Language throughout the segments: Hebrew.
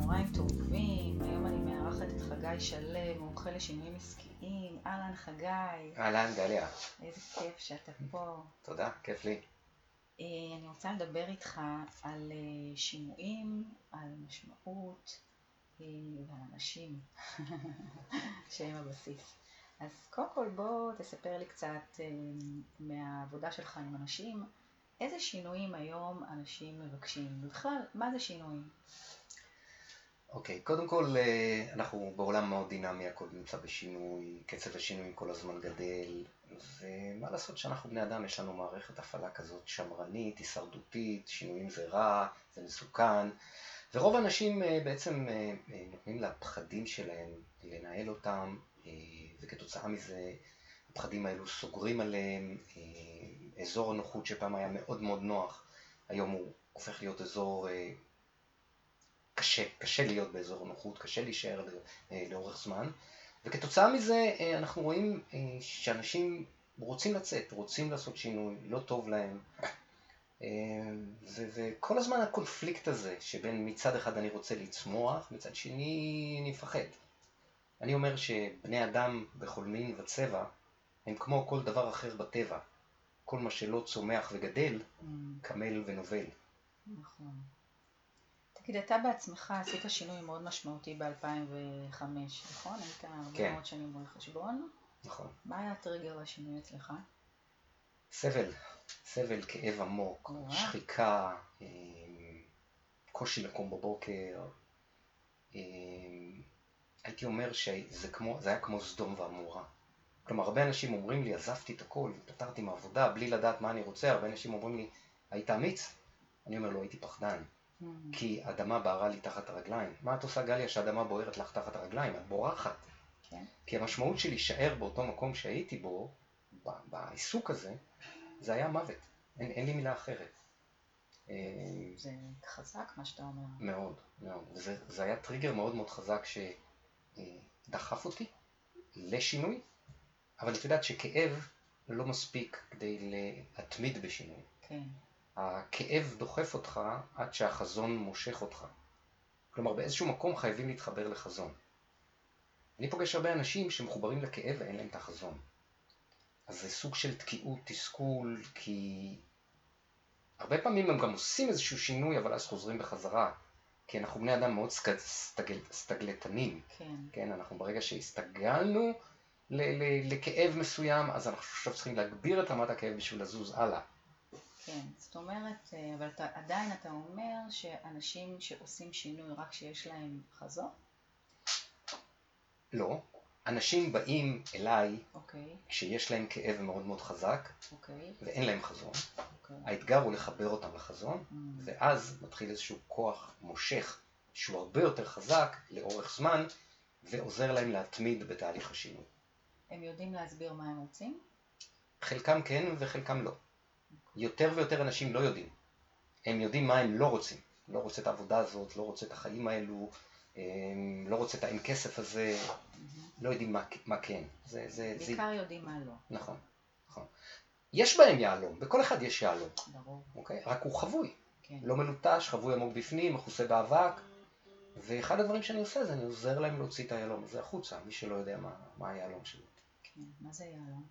צהריים טובים, היום אני מארחת את חגי שלם, מומחה לשינויים עסקיים. אהלן חגי. אהלן גליה. איזה כיף שאתה פה. תודה, כיף לי. אני רוצה לדבר איתך על שינויים, על משמעות ועל אנשים שהם הבסיס. אז קודם כל בוא תספר לי קצת מהעבודה שלך עם אנשים, איזה שינויים היום אנשים מבקשים? בכלל, מה זה שינויים? אוקיי, קודם כל אנחנו בעולם מאוד דינמי, הכל נמצא בשינוי, קצב השינויים כל הזמן גדל, ומה לעשות שאנחנו בני אדם, יש לנו מערכת הפעלה כזאת שמרנית, הישרדותית, שינויים זה רע, זה מסוכן, ורוב האנשים בעצם נותנים לפחדים שלהם לנהל אותם, וכתוצאה מזה הפחדים האלו סוגרים עליהם, אזור הנוחות שפעם היה מאוד מאוד נוח, היום הוא הופך להיות אזור קשה להיות באזור הנוחות, קשה להישאר לאורך זמן, וכתוצאה מזה אנחנו רואים שאנשים רוצים לצאת, רוצים לעשות שינוי, לא טוב להם, וכל הזמן הקונפליקט הזה שבין מצד אחד אני רוצה לצמוח, מצד שני אני מפחד. אני אומר שבני אדם בכל מין וצבע הם כמו כל דבר אחר בטבע, כל מה שלא צומח וגדל, קמל ונובל. נכון. תגיד, אתה בעצמך עשית שינוי מאוד משמעותי ב-2005, נכון? היית הרבה מאוד שנים רואה חשבון. נכון. מה היה הטריגר לשינוי אצלך? סבל, כאב עמוק, שחיקה, קושי לקום בבוקר. הייתי אומר שזה היה כמו סדום ועמורה. כלומר, הרבה אנשים אומרים לי, עזבתי את הכל, פתרתי מעבודה, בלי לדעת מה אני רוצה. הרבה אנשים אומרים לי, היית אמיץ? אני אומר לו, הייתי פחדן. כי אדמה בערה לי תחת הרגליים. מה את עושה גליה שהאדמה בוערת לך תחת הרגליים? את בורחת. כן. כי המשמעות שלי להישאר באותו מקום שהייתי בו, בעיסוק הזה, זה היה מוות. אין לי מילה אחרת. זה חזק מה שאתה אומר. מאוד, מאוד. וזה היה טריגר מאוד מאוד חזק שדחף אותי לשינוי, אבל את יודעת שכאב לא מספיק כדי להתמיד בשינוי. כן. הכאב דוחף אותך עד שהחזון מושך אותך. כלומר, באיזשהו מקום חייבים להתחבר לחזון. אני פוגש הרבה אנשים שמחוברים לכאב ואין להם את החזון. אז זה סוג של תקיעות, תסכול, כי הרבה פעמים הם גם עושים איזשהו שינוי, אבל אז חוזרים בחזרה. כי אנחנו בני אדם מאוד סטגלטנים. כן. כן, אנחנו ברגע שהסתגלנו לכאב מסוים, אז אנחנו עכשיו צריכים להגביר את רמת הכאב בשביל לזוז הלאה. כן, זאת אומרת, אבל עדיין אתה אומר שאנשים שעושים שינוי רק שיש להם חזון? לא. אנשים באים אליי כשיש להם כאב מאוד מאוד חזק ואין להם חזון. האתגר הוא לחבר אותם לחזון, ואז מתחיל איזשהו כוח מושך שהוא הרבה יותר חזק לאורך זמן ועוזר להם להתמיד בתהליך השינוי. הם יודעים להסביר מה הם רוצים? חלקם כן וחלקם לא. יותר ויותר אנשים לא יודעים. הם יודעים מה הם לא רוצים. לא רוצה את העבודה הזאת, לא רוצה את החיים האלו, לא רוצה את האין כסף הזה, לא יודעים מה כן. בעיקר יודעים מה לא. נכון, נכון. יש בהם יעלום, בכל אחד יש יעלום. ברור. אוקיי? רק הוא חבוי. כן. לא מלוטש, חבוי עמוק בפנים, מחוסה באבק. ואחד הדברים שאני עושה זה אני עוזר להם להוציא את היעלום הזה החוצה, מי שלא יודע מה היעלום שלו. כן, מה זה יעלום?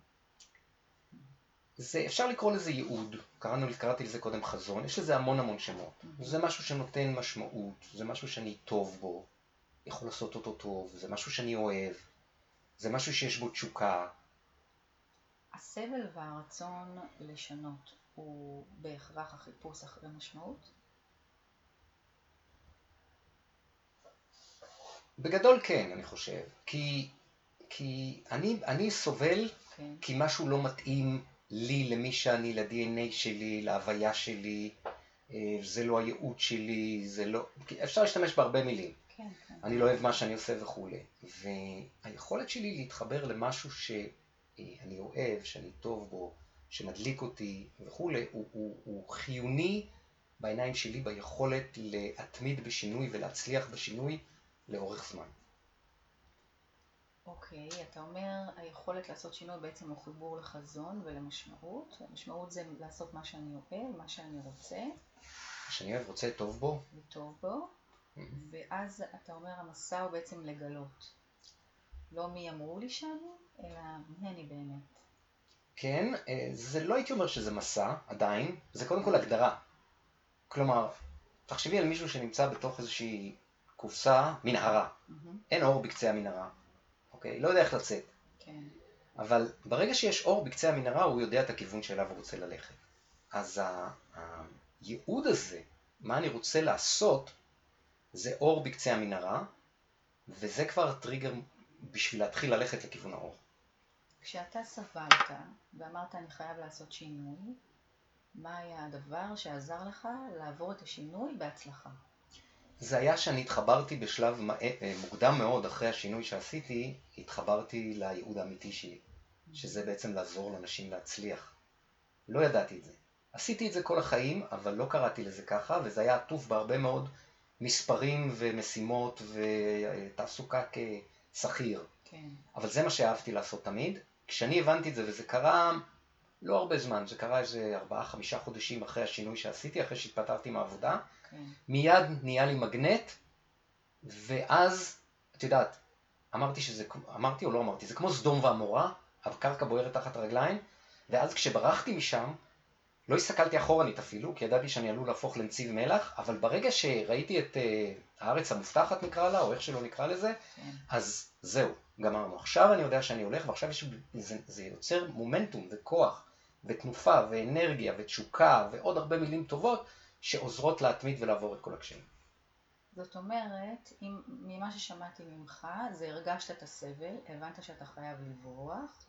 אפשר לקרוא לזה ייעוד, קראתי לזה קודם חזון, יש לזה המון שמות. זה משהו שנותן משמעות, זה משהו שאני טוב בו, יכול לעשות אותו טוב, זה משהו שאני אוהב, זה משהו שיש בו תשוקה. הסבל והרצון לשנות הוא בהכרח החיפוש אחרי משמעות? בגדול כן, אני חושב, כי אני סובל כי משהו לא מתאים לי, למי שאני, ל-DNA שלי, להוויה שלי, זה לא הייעוד שלי, זה לא... אפשר להשתמש בהרבה מילים. כן, כן. אני לא אוהב מה שאני עושה וכו'. והיכולת שלי להתחבר למשהו שאני אוהב, שאני טוב בו, שמדליק אותי וכו', הוא חיוני בעיניים שלי ביכולת להתמיד בשינוי ולהצליח בשינוי לאורך זמן. אוקיי, אתה אומר היכולת לעשות שינוי בעצם הוא חיבור לחזון ולמשמעות. המשמעות זה לעשות מה שאני אוהב, מה שאני רוצה. מה שאני אוהב, רוצה, טוב בו. וטוב בו. ואז אתה אומר המסע הוא בעצם לגלות. לא מי אמרו לי שאני, אלא מי אני באמת. כן, זה לא הייתי אומר שזה מסע, עדיין, זה קודם כל הגדרה. כלומר, תחשבי על מישהו שנמצא בתוך איזושהי קופסה, מנהרה. אין אור בקצה המנהרה, אוקיי? לא יודע איך לצאת. כן. אבל ברגע שיש אור בקצה המנהרה, הוא יודע את הכיוון שאליו הוא רוצה ללכת. אז הייעוד הזה, מה אני רוצה לעשות, זה אור בקצה המנהרה, וזה כבר טריגר בשביל להתחיל ללכת לכיוון האור. כשאתה סבלת ואמרת אני חייב לעשות שינוי, מה היה הדבר שעזר לך לעבור את השינוי בהצלחה? זה היה שאני התחברתי בשלב מוקדם מאוד אחרי השינוי שעשיתי, התחברתי לייעוד האמיתי שלי, שזה בעצם לעזור לאנשים להצליח. לא ידעתי את זה. עשיתי את זה כל החיים, אבל לא קראתי לזה ככה, וזה היה עטוף בהרבה מאוד מספרים ומשימות ותעסוקה כשכיר. כן. אבל זה מה שאהבתי לעשות תמיד. כשאני הבנתי את זה, וזה קרה לא הרבה זמן, זה קרה איזה 4-5 חודשים אחרי השינוי שעשיתי, אחרי שהתפטרתי מהעבודה, כן. מיד נהיה לי מגנט, ואז, את יודעת, אמרתי או לא אמרתי, זה כמו סדום ועמורה, הקרקע בוערת תחת רגליים, ואז כשברחתי משם, לא הסתכלתי אחורנית אפילו, כי ידעתי שאני עלול להפוך לנציב מלח, אבל ברגע שראיתי את הארץ המובטחת נקרא לה, או איך שלא נקרא לזה, כן. אז זהו, גמרנו. עכשיו אני יודע שאני הולך, ועכשיו זה יוצר מומנטום וכוח, ותנופה ואנרגיה ותשוקה, ועוד הרבה מילים טובות, שעוזרות להתמיד ולעבור את כל הקשיים. זאת אומרת, ממה ששמעתי ממך, זה הרגשת את הסבל, הבנת שאתה חייב לברוח,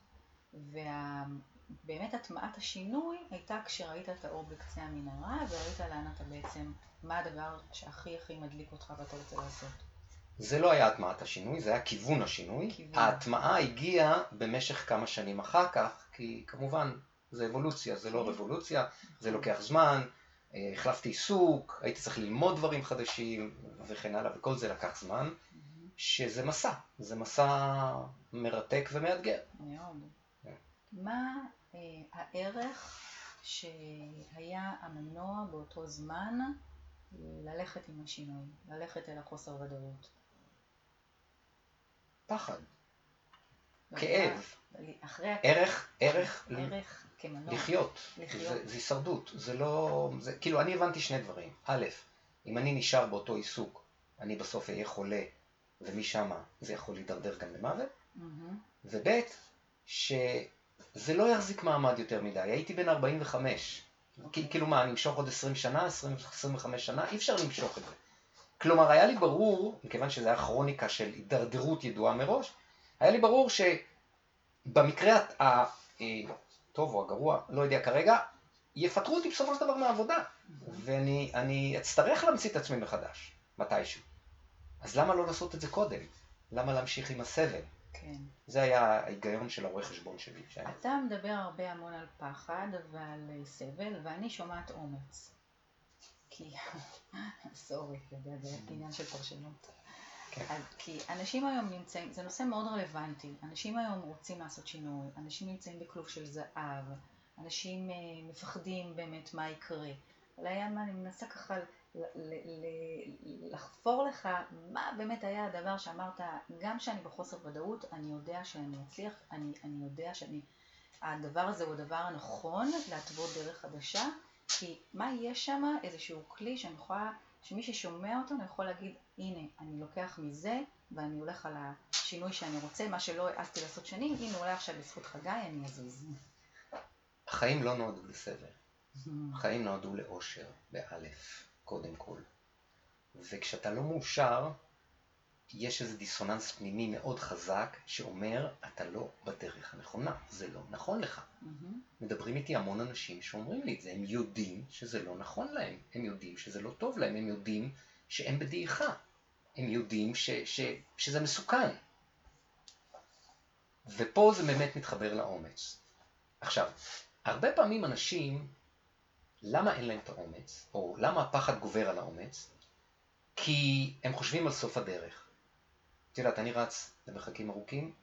ובאמת הטמעת השינוי הייתה כשראית את האור בקצה המנהרה, וראית לאן אתה בעצם, מה הדבר שהכי הכי מדליק אותך ואתה רוצה לעשות. זה לא היה הטמעת השינוי, זה היה כיוון השינוי. ההטמעה הגיעה במשך כמה שנים אחר כך, כי כמובן זה אבולוציה, זה לא רבולוציה, זה לוקח זמן, החלפתי עיסוק, הייתי צריך ללמוד דברים חדשים וכן הלאה, וכל זה לקח זמן, שזה מסע, זה מסע מרתק ומאתגר. מאוד. מה הערך שהיה המנוע באותו זמן ללכת עם השינוי, ללכת אל החוסר ודאות? פחד, כאב, ערך כמנוע. לחיות, זה הישרדות, זה לא, כאילו אני הבנתי שני דברים. א', אם אני נשאר באותו עיסוק, אני בסוף אהיה חולה, ומשם זה יכול להידרדר גם למוות. וב', שזה לא יחזיק מעמד יותר מדי. הייתי בן 45, כאילו מה, אני אמשוך עוד 20 שנה, 25 שנה, אי אפשר למשוך את זה. כלומר, היה לי ברור, מכיוון שזה היה כרוניקה של הידרדרות ידועה מראש, היה לי ברור שבמקרה הטוב או הגרוע, לא יודע כרגע, יפטרו אותי בסופו של דבר מהעבודה, ואני אצטרך להמציא את עצמי מחדש, מתישהו. אז למה לא לעשות את זה קודם? למה להמשיך עם הסבל? כן. זה היה ההיגיון של הרואה חשבון שלי. אתה מדבר הרבה המון על פחד ועל סבל, ואני שומעת אומץ. כי, סורי, זה עניין של פרשנות. כי אנשים היום נמצאים, זה נושא מאוד רלוונטי, אנשים היום רוצים לעשות שינוי, אנשים נמצאים בכלוב של זהב, אנשים מפחדים באמת מה יקרה. אולי אני מנסה ככה לחפור לך מה באמת היה הדבר שאמרת, גם שאני בחוסר ודאות, אני יודע שאני אצליח, אני יודע שהדבר הזה הוא הדבר הנכון להתוות דרך חדשה, כי מה יש שם? איזשהו כלי שאני יכולה, שמי ששומע אותו אני יכול להגיד, הנה, אני לוקח מזה ואני הולך על השינוי שאני רוצה, מה שלא העזתי לעשות שנים, הנה אולי עכשיו בזכות חגי אני אזוז. החיים לא נועדו לסבל, החיים נועדו לאושר, באלף, קודם כל. וכשאתה לא מאושר, יש איזה דיסוננס פנימי מאוד חזק שאומר, אתה לא בדרך הנכונה, זה לא נכון לך. מדברים איתי המון אנשים שאומרים לי את זה, הם יודעים שזה לא נכון להם, הם יודעים שזה לא טוב להם, הם יודעים שהם בדעיכה, הם יודעים שזה מסוכן. ופה זה באמת מתחבר לאומץ. עכשיו, הרבה פעמים אנשים, למה אין להם את האומץ, או למה הפחד גובר על האומץ? כי הם חושבים על סוף הדרך. את יודעת, אני רץ למרחקים ארוכים,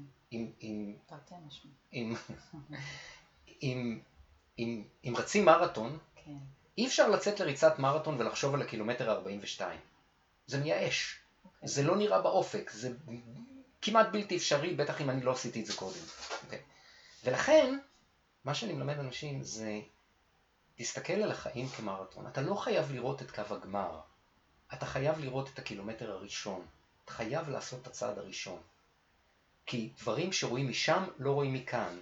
אם רצים מרתון, אי אפשר לצאת לריצת מרתון ולחשוב על הקילומטר 42. זה מייאש. אוקיי. זה לא נראה באופק, זה כמעט בלתי אפשרי, בטח אם אני לא עשיתי את זה קודם. אוקיי. ולכן, מה שאני מלמד אנשים זה, תסתכל על החיים כמרתון. אתה לא חייב לראות את קו הגמר. אתה חייב לראות את הקילומטר הראשון. אתה חייב לעשות את הצעד הראשון. כי דברים שרואים משם לא רואים מכאן.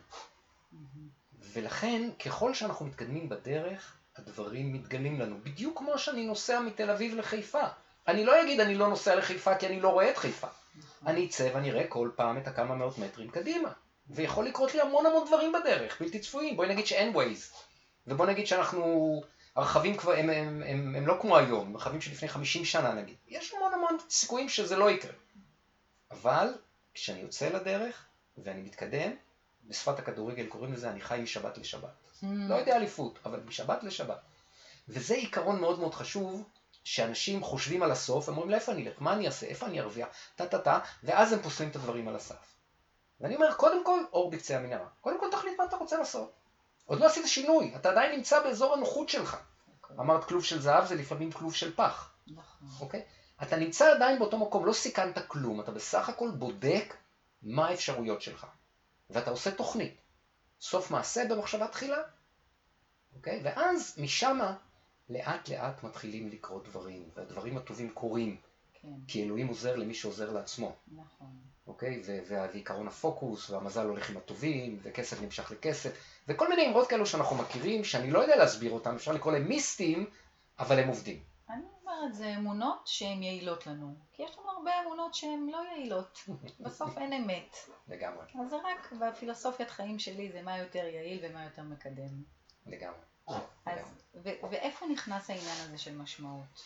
ולכן, ככל שאנחנו מתקדמים בדרך, הדברים מתגלים לנו. בדיוק כמו שאני נוסע מתל אביב לחיפה. אני לא אגיד אני לא נוסע לחיפה כי אני לא רואה את חיפה. אני אצא ואני אראה כל פעם את הכמה מאות מטרים קדימה. ויכול לקרות לי המון המון דברים בדרך, בלתי צפויים. בואי נגיד שאין ווייז. ובוא נגיד שאנחנו, הרכבים כבר, הם לא כמו היום, רכבים שלפני 50 שנה נגיד. יש המון המון סיכויים שזה לא יקרה. אבל כשאני יוצא לדרך ואני מתקדם, בשפת הכדורגל קוראים לזה אני חי משבת לשבת. לא יודע אליפות, אבל משבת לשבת. וזה עיקרון מאוד מאוד חשוב, שאנשים חושבים על הסוף, הם אומרים לאיפה אני אלך, מה אני אעשה, איפה אני ארוויח, ואז הם פוסלים את הדברים על הסף. ואני אומר, קודם כל, אור בקצה המנהרה. קודם כל תחליט מה אתה רוצה לעשות. עוד לא עשית שינוי, אתה עדיין נמצא באזור הנוחות שלך. אמרת כלוב של זהב זה לפעמים כלוב של פח. אוקיי? אתה נמצא עדיין באותו מקום, לא סיכנת כלום, אתה בסך הכל בודק מה האפשרויות שלך. ואתה עושה תוכנית. סוף מעשה במחשבה תחילה. אוקיי? ואז משם לאט לאט מתחילים לקרות דברים, והדברים הטובים קורים. כן. כי אלוהים עוזר למי שעוזר לעצמו. נכון. אוקיי? ועיקרון הפוקוס, והמזל הולך עם הטובים, וכסף נמשך לכסף, וכל מיני אמרות כאלו שאנחנו מכירים, שאני לא יודע להסביר אותם, אפשר לקרוא להם מיסטיים, אבל הם עובדים. אני אומרת, זה אמונות שהן יעילות לנו, כי יש לנו הרבה אמונות שהן לא יעילות, בסוף אין אמת. לגמרי. אז זה רק בפילוסופיית חיים שלי, זה מה יותר יעיל ומה יותר מקדם. לגמרי. ואיפה נכנס העניין הזה של משמעות?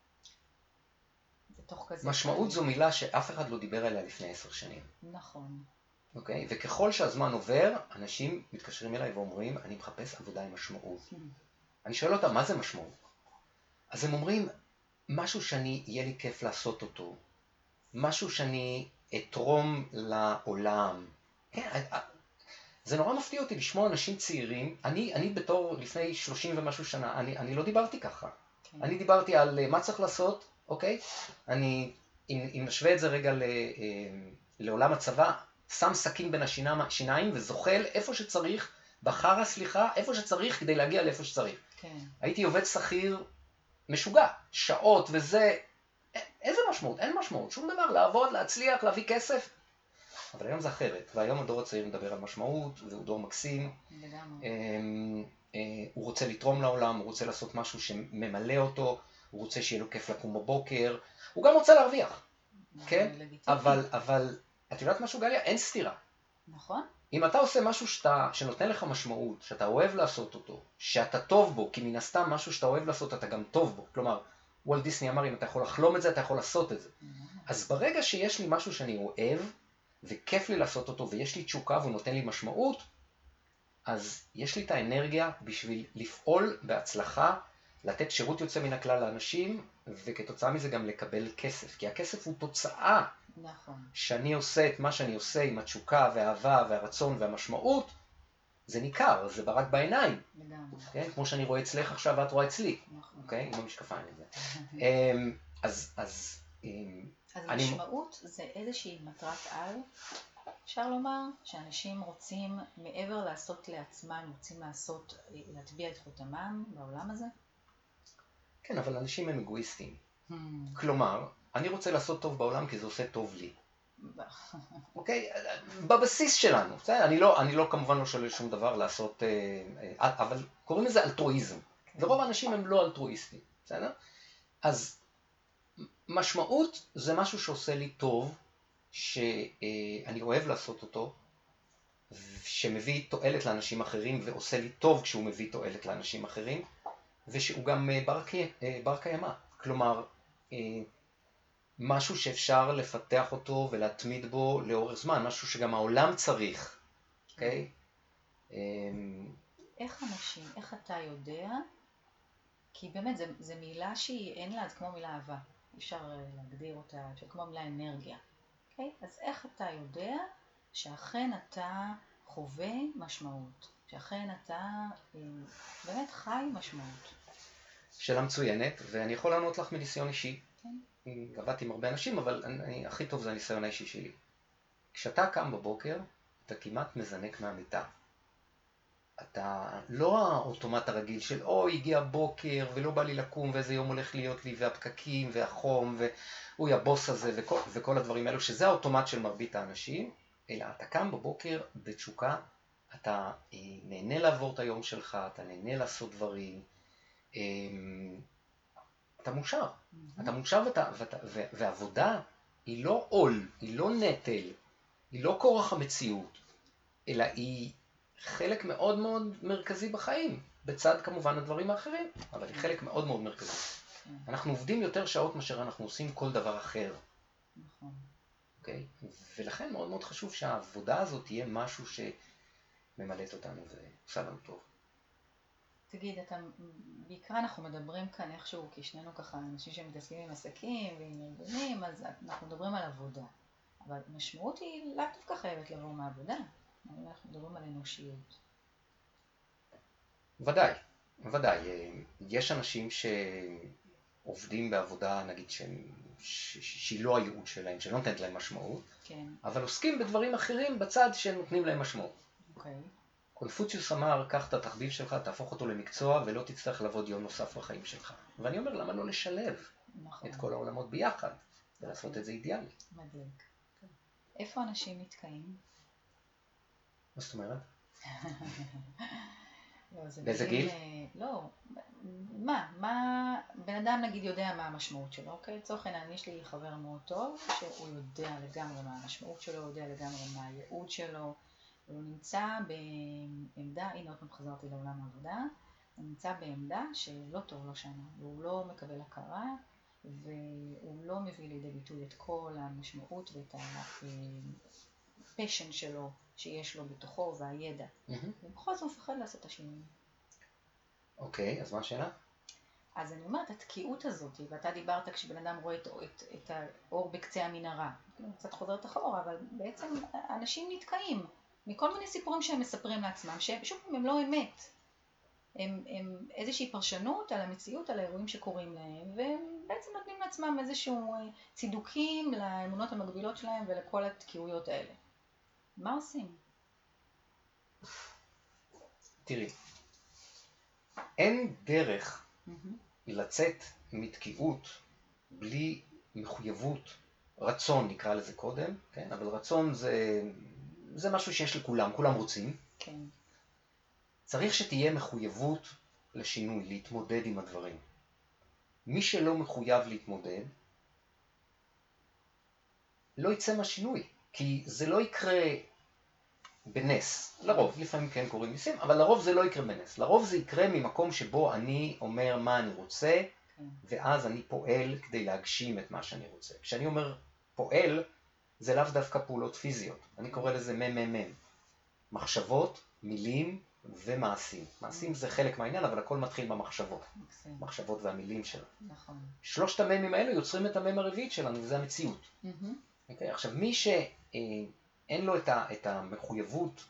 משמעות זו מילה שאף אחד לא דיבר עליה לפני 10 שנים. נכון. אוקיי? וככל שהזמן עובר, אנשים מתקשרים אליי ואומרים, אני מחפש עבודה עם משמעות. אני שואל אותם, מה זה משמעות? אז הם אומרים, משהו שאני, יהיה לי כיף לעשות אותו. משהו שאני אתרום לעולם. כן, זה נורא מפתיע אותי לשמוע אנשים צעירים. אני בתור לפני 30 ומשהו שנה, אני לא דיברתי ככה. כן. אני דיברתי על מה צריך לעשות, אוקיי? אם נשווה את זה רגע לעולם הצבא, שם סכין בין השיניים וזוחל איפה שצריך, בחרה, סליחה, איפה שצריך כדי להגיע לאיפה שצריך. כן. הייתי עובד שכיר משוגע, שעות וזה, איזה משמעות? אין משמעות, שום דבר, לעבוד, להצליח, להביא כסף. אבל היום זה אחרת, והיום הדור הצעיר מדבר על משמעות, והוא דור מקסים. הוא רוצה לתרום לעולם, הוא רוצה לעשות משהו שממלא אותו, הוא רוצה שיהיה לו כיף לקום בבוקר, הוא גם רוצה להרוויח, כן? אבל את יודעת משהו גליה? אין סתירה. נכון. אם אתה עושה משהו שנותן לך משמעות, שאתה אוהב לעשות אותו, שאתה טוב בו, כי מן הסתם משהו שאתה אוהב לעשות, אתה גם טוב בו. כלומר, וולט דיסני אמר, אם אתה יכול לחלום את זה, אתה יכול לעשות את זה. אז ברגע שיש לי משהו שאני אוהב, וכיף לי לעשות אותו, ויש לי תשוקה והוא נותן לי משמעות, אז יש לי את האנרגיה בשביל לפעול בהצלחה, לתת שירות יוצא מן הכלל לאנשים, וכתוצאה מזה גם לקבל כסף. כי הכסף הוא תוצאה. נכון. שאני עושה את מה שאני עושה עם התשוקה והאהבה והרצון והמשמעות, זה ניכר, זה ברק בעיניים. לגמרי. כן? כמו שאני רואה אצלך עכשיו ואת רואה אצלי. נכון. אוקיי? עם המשקפיים הזה. אז משמעות זה איזושהי מטרת על, אפשר לומר שאנשים רוצים, מעבר לעשות לעצמם, רוצים להטביע את חותמם בעולם הזה? כן, אבל אנשים הם אגואיסטים. כלומר, אני רוצה לעשות טוב בעולם כי זה עושה טוב לי. אוקיי? בבסיס שלנו. אני לא כמובן לא שולל שום דבר לעשות, אבל קוראים לזה אלטרואיזם. ורוב האנשים הם לא אלטרואיסטים. בסדר? אז משמעות זה משהו שעושה לי טוב, שאני אוהב לעשות אותו, שמביא תועלת לאנשים אחרים ועושה לי טוב כשהוא מביא תועלת לאנשים אחרים, ושהוא גם בר קיימא. כלומר, משהו שאפשר לפתח אותו ולהתמיד בו לאורך זמן, משהו שגם העולם צריך. אוקיי? איך אתה יודע? כי באמת זו מילה שהיא אין לה, זה כמו מילה אהבה. אפשר להגדיר אותה, כמו מילה אנרגיה. אוקיי? אז איך אתה יודע שאכן אתה חווה משמעות? שאכן אתה באמת חי משמעות? שאלה מצוינת, ואני יכול לענות לך מניסיון אישי. כן. עבדתי עם הרבה אנשים, אבל הכי טוב זה הניסיון האישי שלי. כשאתה קם בבוקר, אתה כמעט מזנק מהמיטה. אתה לא האוטומט הרגיל של הגיע בוקר ולא בא לי לקום ואיזה יום הולך להיות לי והפקקים והחום ואוי הבוס הזה וכל הדברים האלו, שזה האוטומט של מרבית האנשים, אלא אתה קם בבוקר בתשוקה, אתה נהנה לעבור את היום שלך, אתה נהנה לעשות דברים, אתה מאושר. אתה מאושר ועבודה היא לא עול, היא לא נטל, היא לא כורח המציאות, אלא היא חלק מאוד מאוד מרכזי בחיים, בצד כמובן הדברים האחרים, אבל היא חלק מאוד מאוד מרכזי. אנחנו עובדים יותר שעות מאשר אנחנו עושים כל דבר אחר. נכון. אוקיי? ולכן מאוד מאוד חשוב שהעבודה הזאת תהיה משהו שממלאת אותנו ועושה לנו טוב. תגיד, בעיקר אנחנו מדברים כאן איכשהו, כי שנינו ככה אנשים שמתעסקים עם עסקים ועם ארגונים, אז אנחנו מדברים על עבודה. אבל משמעות היא לאו דווקא חייבת לבוא מעבודה. אנחנו מדברים על אנושיות. ודאי, ודאי. יש אנשים שעובדים בעבודה, נגיד, שהיא לא הייעוד שלהם, שלא נותנת להם משמעות, כן. אבל עוסקים בדברים אחרים בצד שנותנים להם משמעות. אוקיי. קונפוציוס אמר, קח את התחביב שלך, תהפוך אותו למקצוע ולא תצטרך לעבוד יום נוסף בחיים שלך. ואני אומר, למה לא לשלב נכון. את כל העולמות ביחד ולעשות את זה אידיאלי? מדליק. איפה אנשים נתקעים? מה זאת אומרת? לא, באיזה גיל? לא, מה, בן אדם נגיד יודע מה המשמעות שלו, אוקיי? לצורך העניין, יש לי חבר מאוד טוב, שהוא יודע לגמרי מה המשמעות שלו, הוא יודע לגמרי מה הייעוד שלו, הוא נמצא בעמדה, הנה עוד פעם חזרתי לעולם העבודה, הוא נמצא בעמדה שלא טוב לו שמה, והוא לא מקבל הכרה, והוא לא מביא לידי ביטוי את כל המשמעות ואת הפשן שלו שיש לו בתוכו והידע. ובכל זאת הוא מפחד לעשות את השינוי. אוקיי, אז מה השאלה? אז אני אומרת, התקיעות הזאת, ואתה דיברת כשבן אדם רואה את האור בקצה המנהרה, קצת חוזרת אחורה, אבל בעצם אנשים נתקעים מכל מיני סיפורים שהם מספרים לעצמם, ששוב הם לא אמת. הם איזושהי פרשנות על המציאות, על האירועים שקורים להם, והם בעצם נותנים לעצמם איזשהו צידוקים לאמונות המקבילות שלהם ולכל התקיעויות האלה. מה עושים? תראי, אין דרך לצאת מתקיעות בלי מחויבות, רצון נקרא לזה קודם, כן? אבל רצון זה משהו שיש לכולם, כולם רוצים. כן. צריך שתהיה מחויבות לשינוי, להתמודד עם הדברים. מי שלא מחויב להתמודד, לא יצא מהשינוי, כי זה לא יקרה בנס. לרוב, לפעמים כן קוראים ניסים, אבל לרוב זה לא יקרה בנס. לרוב זה יקרה ממקום שבו אני אומר מה אני רוצה, ואז אני פועל כדי להגשים את מה שאני רוצה. כשאני אומר פועל, זה לאו דווקא פעולות פיזיות. אני קורא לזה מממם. מחשבות, מילים ומעשים. מעשים זה חלק מהעניין, אבל הכל מתחיל במחשבות. מחשבות והמילים שלנו. נכון. שלושת הממים האלו יוצרים את המם הרביעית שלנו, וזה המציאות. אוקיי? עכשיו, מי שאין לו את המחויבות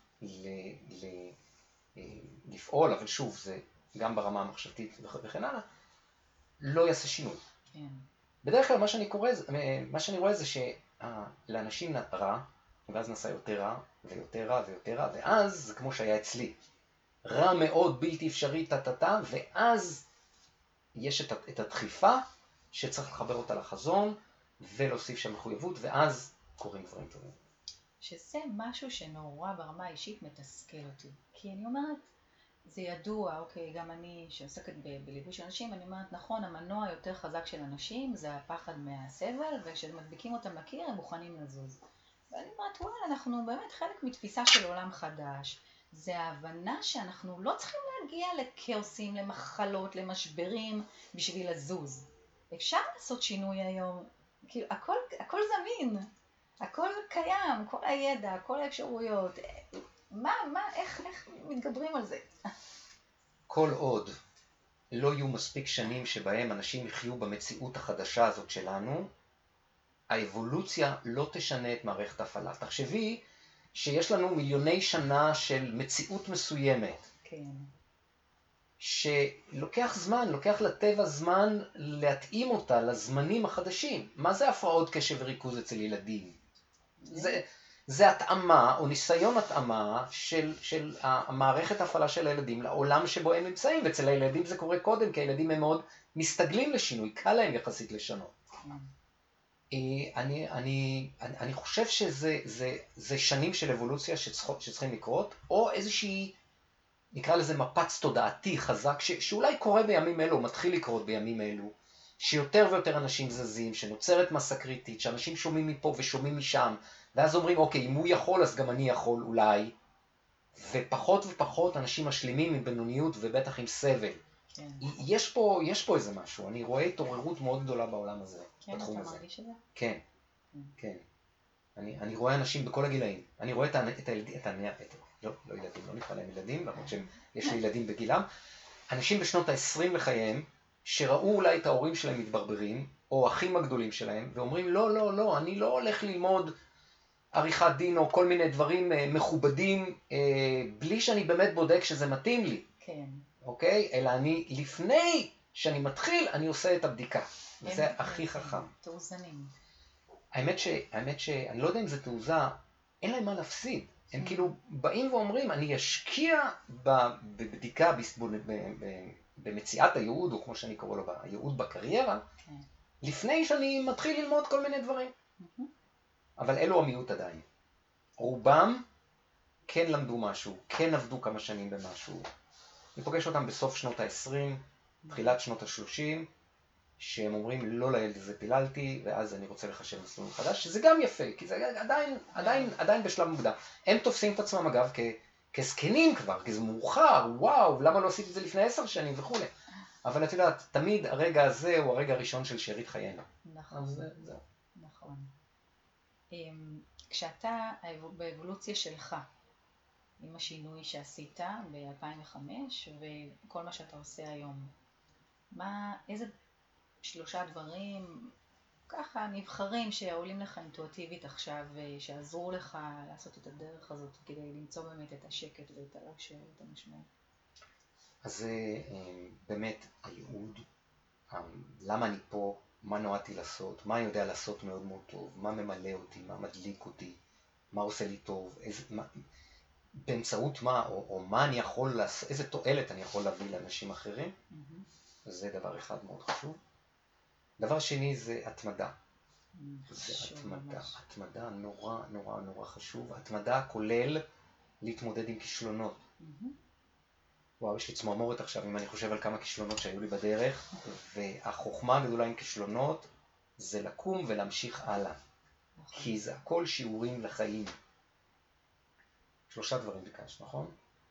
לפעול, אבל שוב, זה גם ברמה המחשבתית וכן הלאה, לא יעשה שינוי. כן. בדרך כלל מה שאני רואה זה שלאנשים רע, ואז נעשה יותר רע, ויותר רע, ויותר רע, ואז זה כמו שהיה אצלי. רע מאוד, בלתי אפשרי, ואז יש את הדחיפה שצריך לחבר אותה לחזון, ולהוסיף שם מחויבות, ואז קורים דברים טובים. שזה משהו שנורא ברמה האישית מתסכל אותי. כי אני אומרת, זה ידוע, אוקיי, גם אני שעוסקת בליווי של אנשים, אני אומרת, נכון, המנוע היותר חזק של אנשים זה הפחד מהסבל, וכשמדביקים אותם לקיר הם מוכנים לזוז. ואני אומרת, וואלה, אנחנו באמת חלק מתפיסה של עולם חדש. זה ההבנה שאנחנו לא צריכים להגיע לכאוסים, למחלות, למשברים בשביל לזוז. אפשר לעשות שינוי היום, כאילו, הכל זמין, הכל קיים, כל הידע, כל האפשרויות. איך מתגברים על זה? כל עוד לא יהיו מספיק שנים שבהם אנשים יחיו במציאות החדשה הזאת שלנו, האבולוציה לא תשנה את מערכת ההפעלה. תחשבי שיש לנו מיליוני שנה של מציאות מסוימת. כן. שלוקח זמן, לוקח לטבע זמן להתאים אותה לזמנים החדשים. מה זה הפרעות קשב וריכוז אצל ילדים? זה התאמה או ניסיון התאמה של המערכת ההפעלה של הילדים לעולם שבו הם נמצאים, ואצל הילדים זה קורה קודם, כי הילדים הם מאוד מסתגלים לשינוי, קל להם יחסית לשנות. אני חושב שזה שנים של אבולוציה שצריכים לקרות, או איזושהי, נקרא לזה מפץ תודעתי חזק, שאולי קורה בימים אלו, מתחיל לקרות בימים אלו, שיותר ויותר אנשים זזים, שנוצרת מסה קריטית, שאנשים שומעים מפה ושומעים משם, ואז אומרים, אוקיי, אם הוא יכול, אז גם אני יכול אולי, ופחות ופחות אנשים משלימים עם בינוניות ובטח עם סבל. כן. יש פה איזה משהו, אני רואה התעוררות מאוד גדולה בעולם הזה, כן, בתחום הזה. כן, אתה מרגיש את זה? כן, כן. אני רואה אנשים בכל הגילאים. אני רואה את הילדים, לא ילדים, לא נקרא להם ילדים, למרות שיש לי ילדים בגילם. אנשים בשנות ה-20 לחייהם, שראו אולי את ההורים שלהם מתברברים, או אחים הגדולים שלהם, ואומרים, לא, לא, לא, אני לא הולך ללמוד עריכת דין או כל מיני דברים מכובדים, בלי שאני באמת בודק שזה מתאים לי. כן. אוקיי? אלא אני, לפני שאני מתחיל, אני עושה את הבדיקה. זה הכי חכם. תאוזנים. האמת שאני לא יודע אם זה תעוזה, אין להם מה להפסיד. הם כאילו באים ואומרים, אני אשקיע בבדיקה, במציאת הייעוד, או כמו שאני קורא לו, הייעוד בקריירה, לפני שאני מתחיל ללמוד כל מיני דברים. אבל אלו המיעוט עדיין. רובם כן למדו משהו, כן עבדו כמה שנים במשהו. אני פוגש אותם בסוף שנות ה-20, תחילת שנות ה-30, שהם אומרים, לא לילד הזה פיללתי, ואז אני רוצה לחשב מסלול חדש, שזה גם יפה, כי זה עדיין בשלב מוקדם. הם תופסים את עצמם, אגב, כזקנים כבר, כי זה מאוחר, וואו, למה לא עשיתי את זה לפני 10 שנים וכו'. אבל את יודעת, תמיד הרגע הזה הוא הרגע הראשון של שארית חיינו. נכון. נכון. כשאתה באבולוציה שלך, עם השינוי שעשית ב-2005 וכל מה שאתה עושה היום, איזה 3 דברים ככה נבחרים שעולים לך אינטואיטיבית עכשיו, שעזרו לך לעשות את הדרך הזאת כדי למצוא באמת את השקט ואת האושר ואת המשמעות? אז זה באמת הייעוד, למה אני פה, מה נועדתי לעשות, מה אני יודע לעשות מאוד מאוד טוב, מה ממלא אותי, מה מדליק אותי, מה עושה לי טוב, באמצעות מה, או מה אני יכול לעשות, איזה תועלת אני יכול להביא לאנשים אחרים. זה דבר אחד מאוד חשוב. דבר שני זה התמדה. זה התמדה נורא נורא נורא חשוב. התמדה כולל להתמודד עם כישלונות. וואו, יש לי צמרמורת עכשיו אם אני חושב על כמה כישלונות שהיו לי בדרך, והחוכמה הגדולה עם כישלונות זה לקום ולהמשיך הלאה. כי זה הכל שיעורים לחיים. 3 דברים ביקש, נכון?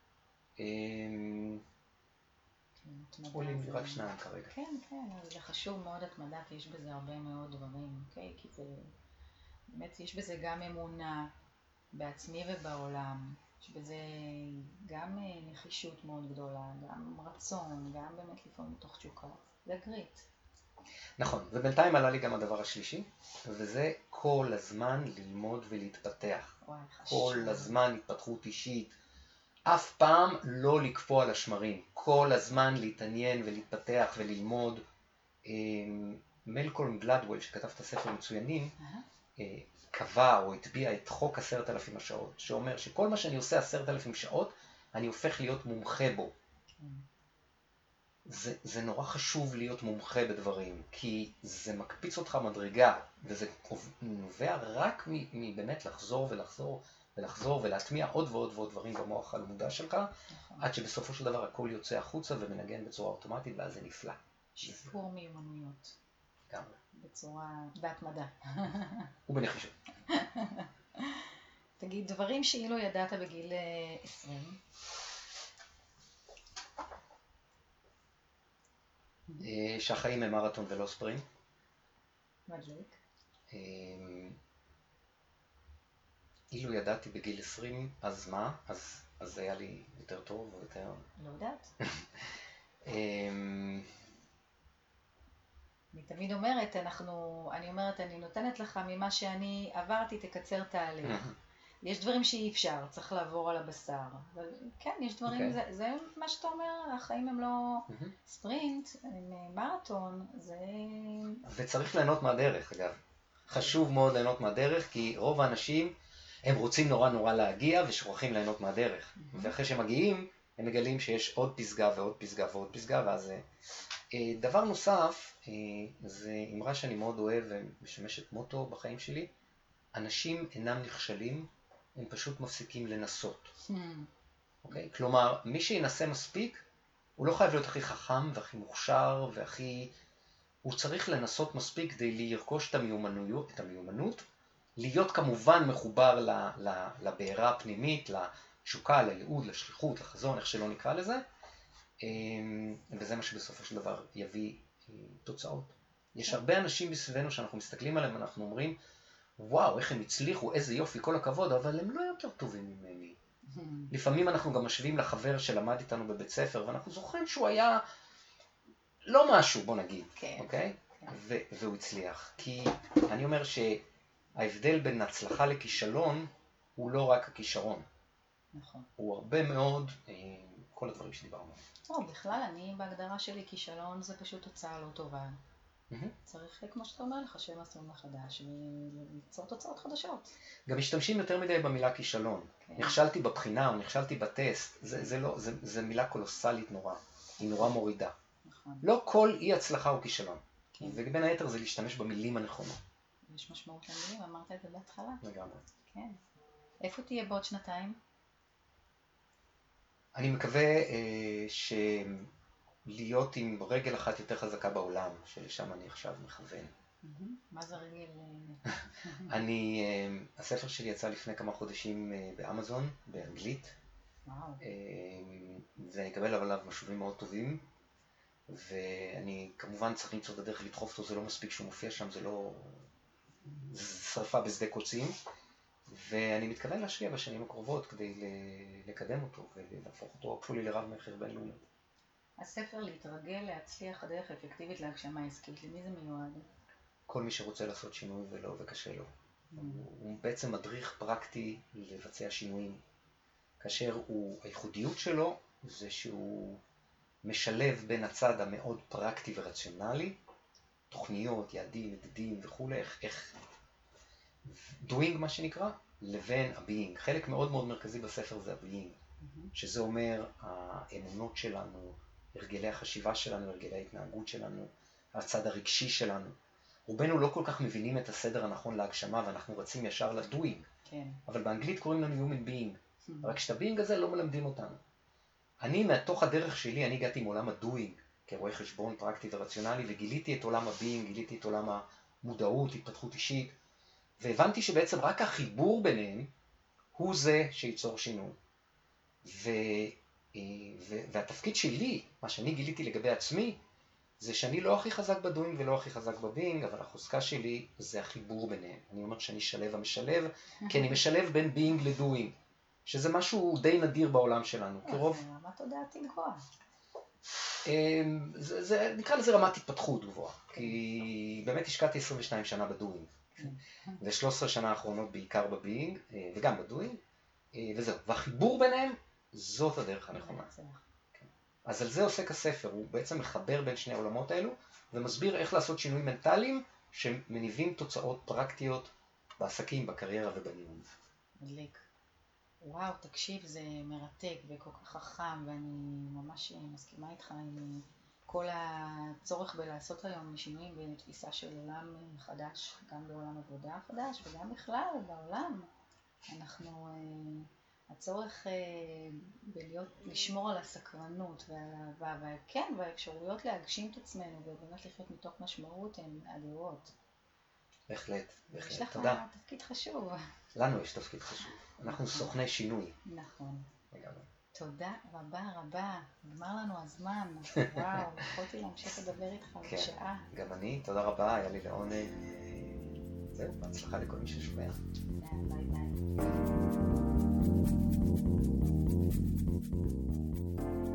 עולים לי רק 2 כרגע. כן, כן, זה חשוב מאוד התמדה, כי יש בזה הרבה מאוד דברים, אוקיי? כי זה, באמת יש בזה גם אמונה בעצמי ובעולם, יש בזה גם נחישות מאוד גדולה, גם רצון, גם באמת לפעמים מתוך תשוקה, זה גריט. נכון, ובינתיים עלה לי גם הדבר השלישי, וזה כל הזמן ללמוד ולהתפתח. וואי, חשוב. כל הזמן התפתחות אישית. אף פעם לא לקפוא על השמרים. כל הזמן להתעניין ולהתפתח וללמוד. מלקולם גלדוול, שכתב את הספר מצוינים, קבע או הטביע את חוק 10,000 השעות, שאומר שכל מה שאני עושה 10,000 שעות, אני הופך להיות מומחה בו. זה נורא חשוב להיות מומחה בדברים, כי זה מקפיץ אותך מדרגה, וזה נובע רק מבאמת לחזור ולחזור ולחזור ולהטמיע עוד ועוד ועוד דברים במוח המודע שלך, עד שבסופו של דבר הכל יוצא החוצה ומנגן בצורה אוטומטית, ואז זה נפלא. שיפור מיומנויות. גם. בהתמדה. ובנחישות. תגיד, דברים שאילו ידעת בגיל 20, שהחיים הם מרתון ולא ספרינט. מדליק. אילו ידעתי בגיל 20, אז מה? אז היה לי יותר טוב או יותר... לא יודעת. אני תמיד אומרת, אני נותנת לך ממה שאני עברתי, תקצר תהליך. יש דברים שאי אפשר, צריך לעבור על הבשר. אבל כן, יש דברים, זה מה שאתה אומר, החיים הם לא ספרינט, הם מרתון, זה... וצריך ליהנות מהדרך, אגב. חשוב מאוד ליהנות מהדרך, כי רוב האנשים, הם רוצים נורא להגיע ושוכחים ליהנות מהדרך. ואחרי שמגיעים, הם מגלים שיש עוד פסגה ועוד פסגה ועוד פסגה, ואז... דבר נוסף, זה אמרה שאני מאוד אוהב ומשמשת מוטו בחיים שלי, אנשים אינם נכשלים, הם פשוט מפסיקים לנסות. אוקיי? כלומר, מי שינסה מספיק, הוא לא חייב להיות הכי חכם והכי מוכשר והכי... הוא צריך לנסות מספיק כדי לרכוש את המיומנות, להיות כמובן מחובר לבעירה הפנימית, לתשוקה, לייעוד, לשליחות, לחזון, איך שלא נקרא לזה, וזה מה שבסופו של דבר יביא תוצאות. יש הרבה אנשים בסביבנו שאנחנו מסתכלים עליהם ואנחנו אומרים, וואו, איך הם הצליחו, איזה יופי, כל הכבוד, אבל הם לא יותר טובים ממני. לפעמים אנחנו גם משווים לחבר שלמד איתנו בבית ספר, ואנחנו זוכרים שהוא היה לא משהו, בוא נגיד, אוקיי? והוא הצליח. כי אני אומר שההבדל בין הצלחה לכישלון הוא לא רק הכישרון. נכון. הוא הרבה מאוד, כל הדברים שדיברנו. בכלל, אני בהגדרה שלי, כישלון זה פשוט תוצאה לא טובה. צריך, כמו שאתה אומר, לחשב מסלול מחדש וליצור תוצאות חדשות. גם משתמשים יותר מדי במילה כישלון. נכשלתי בבחינה או נכשלתי בטסט, זה מילה קולוסלית נורא. היא נורא מורידה. לא כל אי הצלחה הוא כישלון. ובין היתר זה להשתמש במילים הנכונות. יש משמעות למילים, אמרת את זה בהתחלה. לגמרי. כן. איפה תהיה בעוד שנתיים? אני מקווה להיות עם רגל אחת יותר חזקה בעולם, שלשם אני עכשיו מכוון. מה זה רגל? הספר שלי יצא לפני כמה חודשים באמזון, באנגלית. וואו. ואני אקבל עליו משובים מאוד טובים. ואני כמובן צריך למצוא את הדרך לדחוף אותו, זה לא מספיק שהוא מופיע שם, זה לא... זה שרפה בשדה קוצים. ואני מתכוון להשקיע בשנים הקרובות כדי לקדם אותו ולהפוך אותו אפולי לרב מחר בינלאומי. הספר להתרגל, להצליח, הדרך אפקטיבית להגשמה עסקית, למי זה מיועד? כל מי שרוצה לעשות שינוי וקשה לו. הוא בעצם מדריך פרקטי לבצע שינויים. כאשר הייחודיות שלו זה שהוא משלב בין הצד המאוד פרקטי ורציונלי, תוכניות, יעדים, מדדים וכו', איך doing מה שנקרא, לבין ה-being. חלק מאוד מאוד מרכזי בספר זה ה-being, שזה אומר האמונות שלנו, הרגלי החשיבה שלנו, הרגלי ההתנהגות שלנו, הצד הרגשי שלנו. רובנו לא כל כך מבינים את הסדר הנכון להגשמה ואנחנו רצים ישר ל-doing. כן. אבל באנגלית קוראים לנו human being. רק שאת ה-being הזה לא מלמדים אותנו. אני מתוך הדרך שלי, אני הגעתי עם עולם ה-doing, כרואה חשבון פרקטי ורציונלי, וגיליתי את עולם ה-being, גיליתי את עולם המודעות, התפתחות אישית, והבנתי שבעצם רק החיבור ביניהם הוא זה שיצור שינוי. והתפקיד שלי, מה שאני גיליתי לגבי עצמי, זה שאני לא הכי חזק בדוינג ולא הכי חזק בביינג, אבל החוזקה שלי זה החיבור ביניהם. אני אומר שאני שלב המשלב, כי אני משלב בין ביינג לדוינג, שזה משהו די נדיר בעולם שלנו. זה רמת תודעתית גבוהה. נקרא לזה רמת התפתחות גבוהה, כי באמת השקעתי 22 שנה בדוינג, ו13 שנה האחרונות בעיקר בביינג, וגם בדוינג, וזהו. והחיבור ביניהם, זאת הדרך הנכונה. אז על זה עוסק הספר, הוא בעצם מחבר בין שני העולמות האלו, ומסביר איך לעשות שינויים מנטליים, שמניבים תוצאות פרקטיות בעסקים, בקריירה ובניהול. מדליק. וואו, תקשיב, זה מרתק וכל כך חכם, ואני ממש מסכימה איתך עם כל הצורך בלעשות היום שינויים בתפיסה של עולם חדש, גם בעולם עבודה חדש וגם בכלל בעולם. אנחנו, הצורך לשמור על הסקרנות ועל האהבה, וכן, והאפשרויות להגשים את עצמנו ובאמת לחיות מתוך משמעות הן אדירות. בהחלט, בהחלט. יש לך תודה. תפקיד חשוב. לנו יש תפקיד חשוב. אנחנו סוכני שינוי. נכון. לגמרי. תודה רבה רבה. נגמר לנו הזמן. וואו, יכולתי להמשיך לדבר איתך בשעה. גם אני, תודה רבה, היה לי לעונג. זהו, בהצלחה לכל מי ששומע. ביי ביי.